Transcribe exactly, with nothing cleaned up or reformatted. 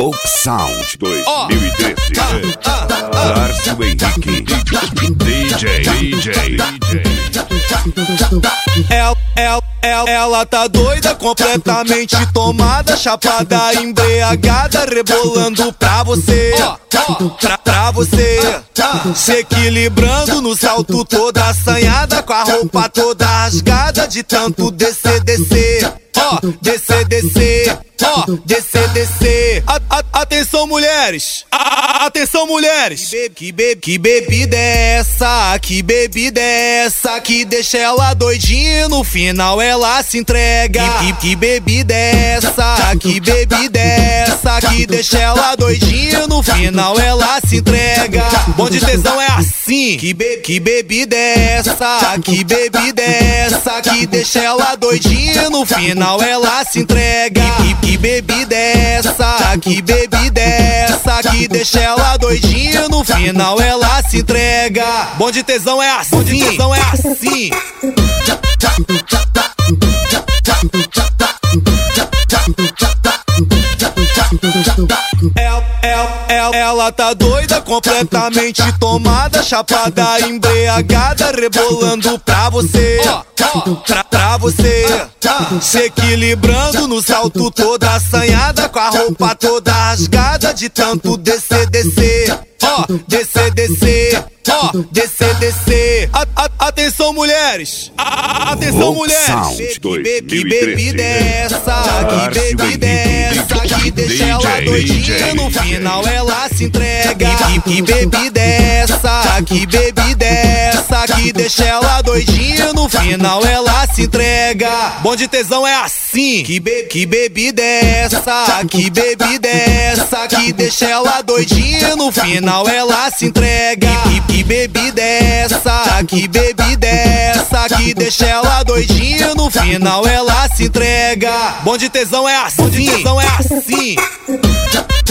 Folk Sound dois mil e treze. Lárcio Henrique, D J, D J, Ela, ela, ela, ela tá doida, completamente tomada, chapada, embriagada, rebolando pra você, pra, pra você, se equilibrando no salto, toda assanhada, com a roupa toda rasgada, de tanto descer, descer. Ó, oh, descer, descer, ó, oh, descer, descer. A, a, atenção, mulheres, a, a, atenção, mulheres. Que, be, que bebida é essa? Que bebida é essa? Que deixa ela doidinha, no final ela se entrega. Que, que, que bebida é essa? Que bebida é essa? Que deixa ela doidinha, no final ela se entrega. Bom de tesão é assim. Que, be, que bebida é essa? Que bebida é essa? Que deixa ela doidinha, no final ela se entrega. Que, que bebida é essa? Que bebida é essa? Que deixa ela doidinha, no final ela se entrega. Bom de tesão é assim. Bom de tesão é assim. Ela, ela, ela, ela tá doida, completamente tomada, chapada, embriagada, rebolando pra você, pra, pra você, se equilibrando no salto, toda assanhada, com a roupa toda rasgada, de tanto descer, descer. Ó, oh, descer, descer, ó, oh, descer, descer. A, a, atenção, mulheres, a, a, atenção, Folk mulheres. Sound Que, be, que bebida é essa? Que bebida é essa? Que deixa ela doidinha, no final ela se entrega. Que, que bebida é essa? Que bebida é essa? Que deixa ela doidinha, no final ela se entrega. Bom de tesão é assim. Que, be, que bebida é essa? Que bebida é essa? Que deixa ela doidinha, no final ela se entrega. Que, que bebida é essa? Que bebida é essa? Que deixa ela doidinha, no final ela se entrega. Bom de tesão é assim. Bom de tesão é assim.